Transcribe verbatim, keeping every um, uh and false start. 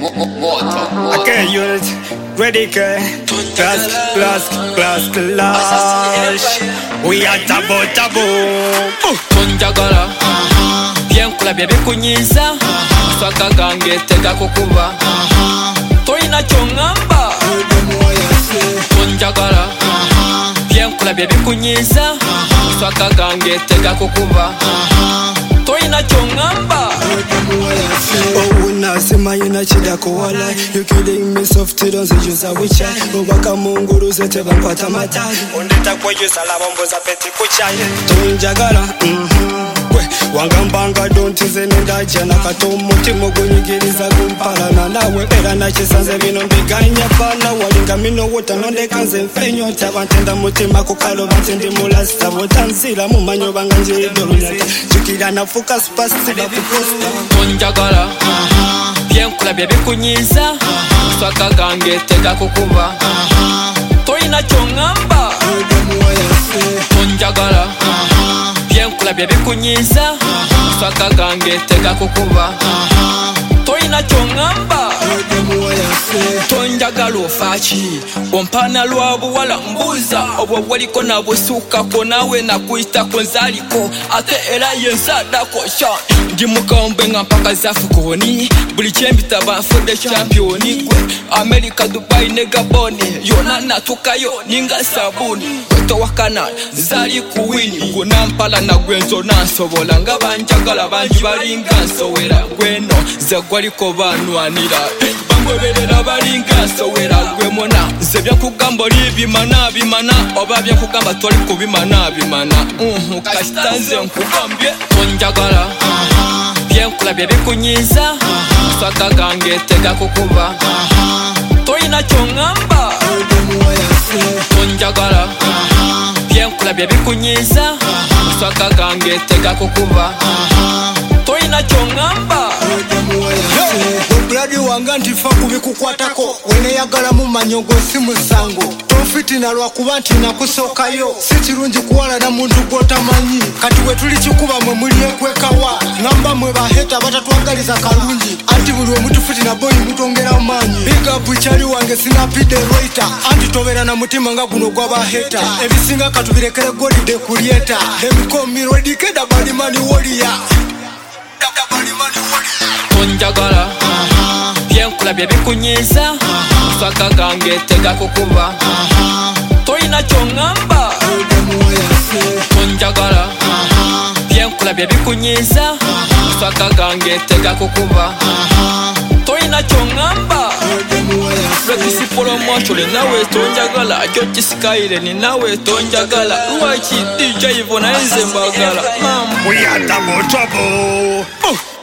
Okay, unit, ready, okay? Class, class, class, clash. We are tabo, tabo. Tonjagala, bien kula bebe kunyiza. Swaka gange tega kukuba. Toina chongamba. Tonjagala, bien kula bebe kunyiza. Swaka gange tega kukuba. Toina chongamba. Oh, unasema inachida kuwala. You killing me soft, don't say you say which I. Ubaka munguru zete bampata matari. Undeta kwa you salaba mboza peti kuchaye. Tonjagala, mhm. Wangambanga don't zenenda jana katomo timo gunyigiriza kumpala nawe era nachisanze bino mbiganya bana walinga mino wota nonde kanze mfenyo tabantenda mutima kukalo batende mulasta botanzira mu manyo banganje dominate chikira nafuka spasti bakuposta Tonjagala bien kula bebe kunyiza swaka gange tega kukuba toina chongamba Tonjagala bien kula bebe kunyiza swaka gange tega kukuba toina chongamba Tonjagala ofachi ompana lwabu wala mbuza obwo waliko nabusuka ko nawe nakuita konzaliko ate era yensada ko sha ndimukambe ngampaka zafukoni buli chembita ba for the champion gwe America Dubai ne Gabon yona natukayo ninga sabuni to wakana zali kuwini gunampala na gwenzo nansobola ngabanjagala banji balinga nsowera gweno zagwaliko banwanira bangweberera balinga nsowera gwemona zebya kugamba libimana bimana oba bya kugamba toli kubimana bimana mhm kashtanze nkugambye Tonjagala bien kula bebe kunyiza swaka gange tega kukuba toina chongamba Tonjagala bien kula bebe kunyiza swaka gange tega kukuba toina chongamba Obradi wanga ntifa kubikukwatako wene yagala mu manyogo si musango tofiti na lwa kuba nti nakusokayo si kirungi kuwala na muntu gwotamanyi kati we tuli kikuba mwe muli ekwekawa ngamba mwe baheta batatwagaliza kalungi anti buli omuntu fiti na boyi mutongera manyi big up chali wange sinapide roita anti tobera na mutima nga guno gwa baheta ebisinga katubirekere godi de kulieta emikomi rodikeda balimani warrior Tonjagala bien kula bebe kunyiza swaka gange tega kukuba toina chongamba Tonjagala bien kula bebe kunyiza swaka gange tega kukuba toina chongamba Rekisi polo mwacho le nawe Tonjagala Jochi Skyre ni nawe Tonjagala Uwachi D J Ivona enze mbagala We are tabo, tabo.